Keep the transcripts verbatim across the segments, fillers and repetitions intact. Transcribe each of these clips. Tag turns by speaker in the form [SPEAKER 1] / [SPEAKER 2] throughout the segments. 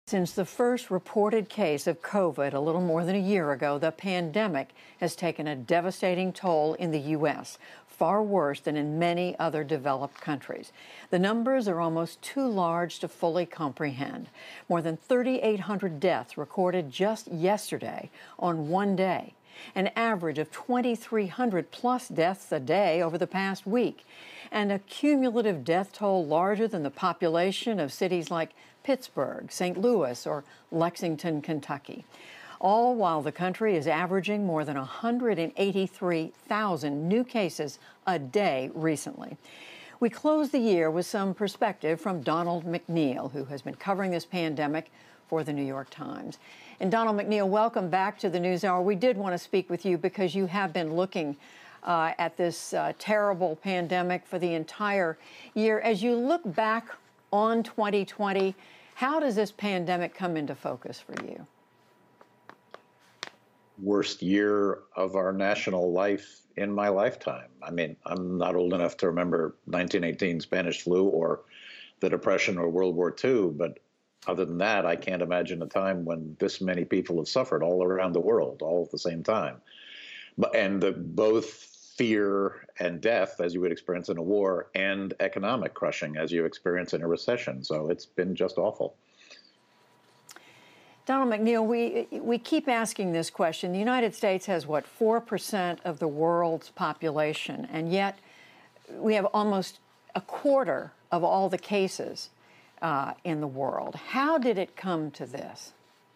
[SPEAKER 1] Since the first reported case of COVID a little more than a year ago, the pandemic has taken a devastating toll in the U S, far worse than in many other developed countries. The numbers are almost too large to fully comprehend. More than thirty-eight hundred deaths recorded just yesterday on one day, an average of twenty-three hundred plus deaths a day over the past week, and a cumulative death toll larger than the population of cities like Pittsburgh, Saint Louis, or Lexington, Kentucky, all while the country is averaging more than one hundred eighty-three thousand new cases a day recently. We close the year with some perspective from Donald McNeil, who has been covering this pandemic for the New York Times. And Donald McNeil, welcome back to the NewsHour. We did want to speak with you because you have been looking uh, at this uh, terrible pandemic for the entire year. As you look back on twenty twenty, how does this pandemic come into focus for you?
[SPEAKER 2] Worst year of our national life in my lifetime. I mean, I'm not old enough to remember nineteen eighteen Spanish flu or the Depression or World War Two, but other than that, I can't imagine a time when this many people have suffered all around the world, all at the same time. But and the, both fear and death, as you would experience in a war, and economic crushing, as you experience in a recession. So it's been just awful.
[SPEAKER 1] Donald McNeil, we we keep asking this question. The United States has, what, four percent of the world's population, and yet we have almost a quarter of all the cases uh, in the world. How did it come to this?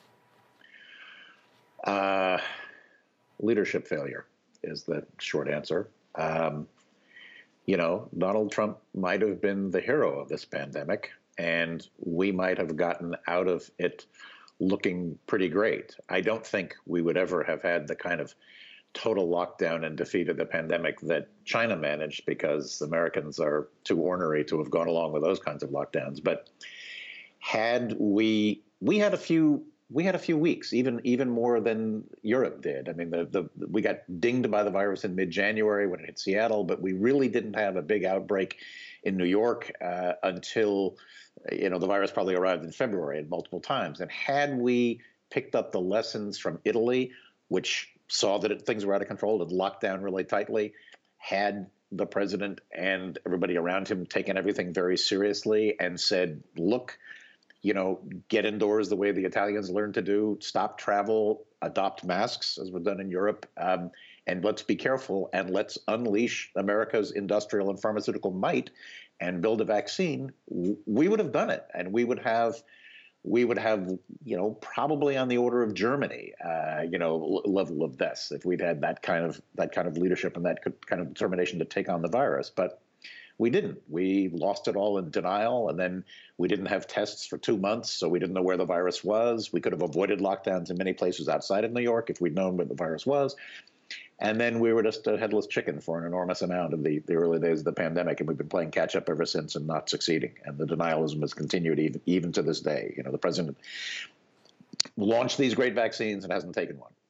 [SPEAKER 2] Uh, leadership failure is the short answer. Um, you know, Donald Trump might have been the hero of this pandemic, and we might have gotten out of it looking pretty great. I don't think we would ever have had the kind of total lockdown and defeat of the pandemic that China managed, because Americans are too ornery to have gone along with those kinds of lockdowns. But had we, we had a few, we had a few weeks, even even more than Europe did. I mean, the, the we got dinged by the virus in mid-January when it hit Seattle, but we really didn't have a big outbreak in New York uh, until, you know, the virus probably arrived in February at multiple times. And had we picked up the lessons from Italy, which saw that it, things were out of control and locked down really tightly, had the president and everybody around him taken everything very seriously and said, look, you know, get indoors the way the Italians learned to do, stop travel, adopt masks, as was done in Europe, um, and let's be careful, and let's unleash America's industrial and pharmaceutical might and build a vaccine, we would have done it. And we would have, we would have, you know, probably on the order of Germany, uh, you know, level of deaths if we'd had that kind of, that kind of leadership and that kind of determination to take on the virus. But we didn't. We lost it all in denial, and then we didn't have tests for two months, so we didn't know where the virus was. We could have avoided lockdowns in many places outside of New York if we'd known where the virus was. And then we were just a headless chicken for an enormous amount of the, the early days of the pandemic, and we've been playing catch up ever since and not succeeding. And the denialism has continued even, even to this day. You know, the president launched these great vaccines and hasn't taken one.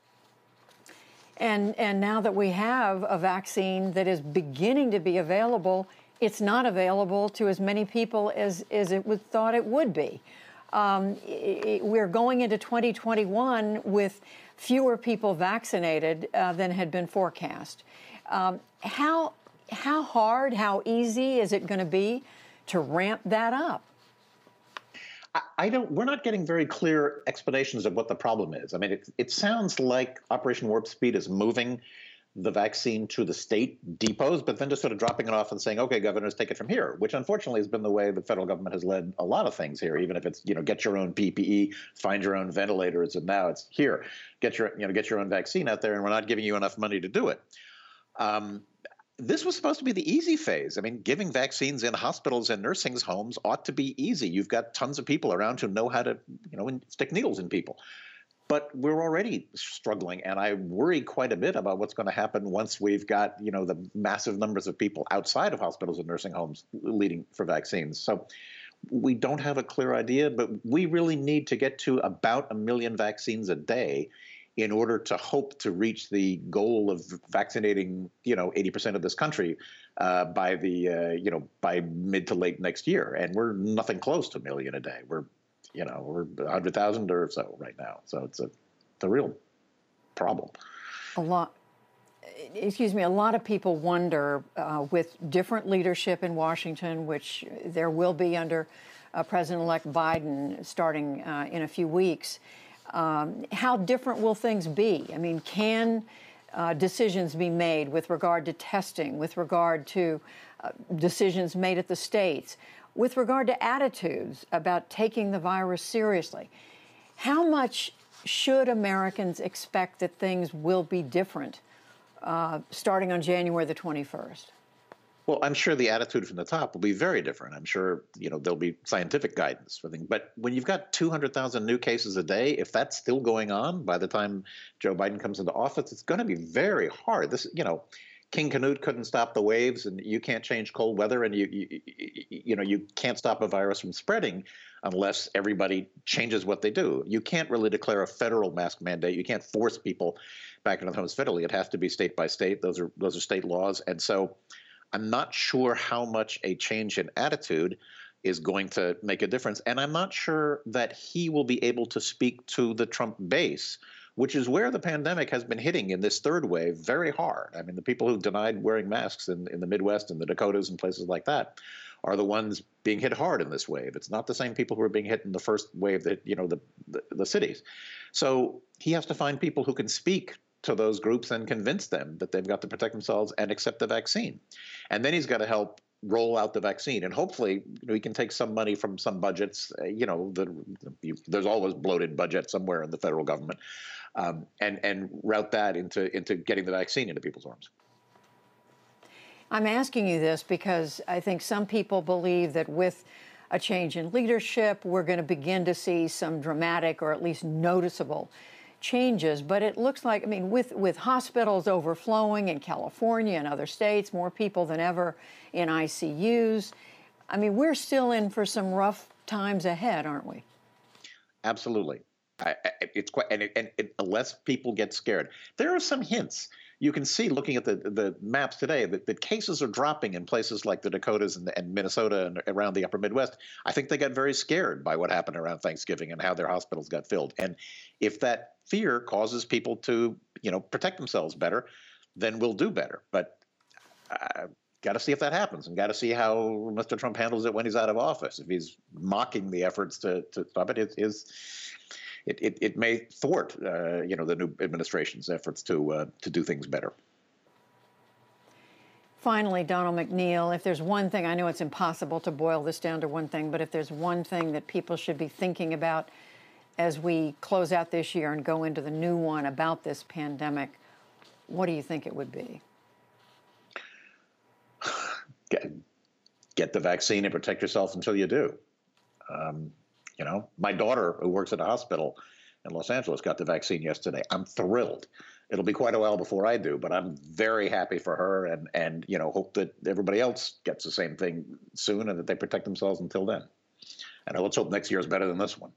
[SPEAKER 1] And and now that we have a vaccine that is beginning to be available, it's not available to as many people as, as it was thought it would be. Um, it, we're going into twenty twenty-one with fewer people vaccinated uh, than had been forecast. Um, how how hard, how easy is it going to be to ramp that up?
[SPEAKER 2] I don't, we're not getting very clear explanations of what the problem is. I mean, it, it sounds like Operation Warp Speed is moving the vaccine to the state depots, but then just sort of dropping it off and saying, okay, governors, take it from here, which unfortunately has been the way the federal government has led a lot of things here, even if it's, you know, get your own P P E, find your own ventilators, and now it's here, get your, you know, get your own vaccine out there, and we're not giving you enough money to do it. Um, This was supposed to be the easy phase. I mean, giving vaccines in hospitals and nursing homes ought to be easy. You've got tons of people around who know how to, you know, stick needles in people. But we're already struggling, and I worry quite a bit about what's going to happen once we've got, you know, the massive numbers of people outside of hospitals and nursing homes leading for vaccines. So we don't have a clear idea, but we really need to get to about a million vaccines a day in order to hope to reach the goal of vaccinating, you know, eighty percent of this country uh, by the, uh, you know, by mid to late next year. And we're nothing close to a million a day. We're, You know, we're one hundred thousand or so right now. So it's a, it's a real problem.
[SPEAKER 1] A lot. Excuse me, a lot of people wonder, uh, with different leadership in Washington, which there will be under uh, President-elect Biden starting uh, in a few weeks, um, how different will things be? I mean, can uh, decisions be made with regard to testing, with regard to uh, decisions made at the states, with regard to attitudes about taking the virus seriously? How much should Americans expect that things will be different Uh, starting on January the twenty-first?
[SPEAKER 2] Well, I'm sure the attitude from the top will be very different. I'm sure, you know, there'll be scientific guidance for things. But when you've got two hundred thousand new cases a day, if that's still going on by the time Joe Biden comes into office, it's going to be very hard. This, you know, King Canute couldn't stop the waves, and you can't change cold weather, and you, you, you know, you can't stop a virus from spreading unless everybody changes what they do. You can't really declare a federal mask mandate. You can't force people back into the homes federally. It has to be state by state. Those are those are state laws, and so I'm not sure how much a change in attitude is going to make a difference, and I'm not sure that he will be able to speak to the Trump base, which is where the pandemic has been hitting in this third wave very hard. I mean, the people who denied wearing masks in, in the Midwest and the Dakotas and places like that are the ones being hit hard in this wave. It's not the same people who are being hit in the first wave that, you know, the, the, the cities. So he has to find people who can speak to those groups and convince them that they've got to protect themselves and accept the vaccine. And then he's got to help roll out the vaccine. And hopefully, you know, he can take some money from some budgets. Uh, you know, the, the, there's always bloated budget somewhere in the federal government, um, and and route that into into getting the vaccine into people's arms.
[SPEAKER 1] I'm asking you this because I think some people believe that with a change in leadership, we're going to begin to see some dramatic or at least noticeable changes. But it looks like, I mean, with, with hospitals overflowing in California and other states, more people than ever in I C Us, I mean, we're still in for some rough times ahead, aren't we?
[SPEAKER 2] Absolutely. I, I, it's quite, and, it, and it, unless people get scared, there are some hints. You can see, looking at the the maps today, that, that cases are dropping in places like the Dakotas and, and Minnesota and around the upper Midwest. I think they got very scared by what happened around Thanksgiving and how their hospitals got filled. And if that fear causes people to, you know, protect themselves better, then we'll do better. But uh, got to see if that happens, and got to see how Mister Trump handles it when he's out of office. If he's mocking the efforts to, to stop it, it is. It, it, it may thwart, uh, you know, the new administration's efforts to uh, to do things better.
[SPEAKER 1] Finally, Donald McNeil, if there's one thing, I know it's impossible to boil this down to one thing, but if there's one thing that people should be thinking about as we close out this year and go into the new one about this pandemic, what do you think it would be?
[SPEAKER 2] Get, get the vaccine and protect yourself until you do. Um, You know, my daughter, who works at a hospital in Los Angeles, got the vaccine yesterday. I'm thrilled. It'll be quite a while before I do, but I'm very happy for her, and, and you know, hope that everybody else gets the same thing soon and that they protect themselves until then. And let's hope next year is better than this one.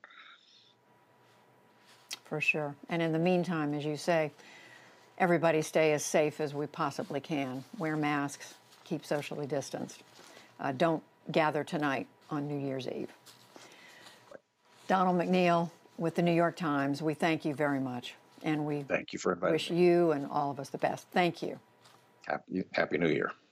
[SPEAKER 1] For sure. And in the meantime, as you say, everybody stay as safe as we possibly can. Wear masks, keep socially distanced. Uh, don't gather tonight on New Year's Eve. Donald McNeil with the New York Times, we thank you very much. And we
[SPEAKER 2] thank you for inviting
[SPEAKER 1] wish
[SPEAKER 2] me.
[SPEAKER 1] you and all of us the best. Thank you.
[SPEAKER 2] Happy, Happy New Year.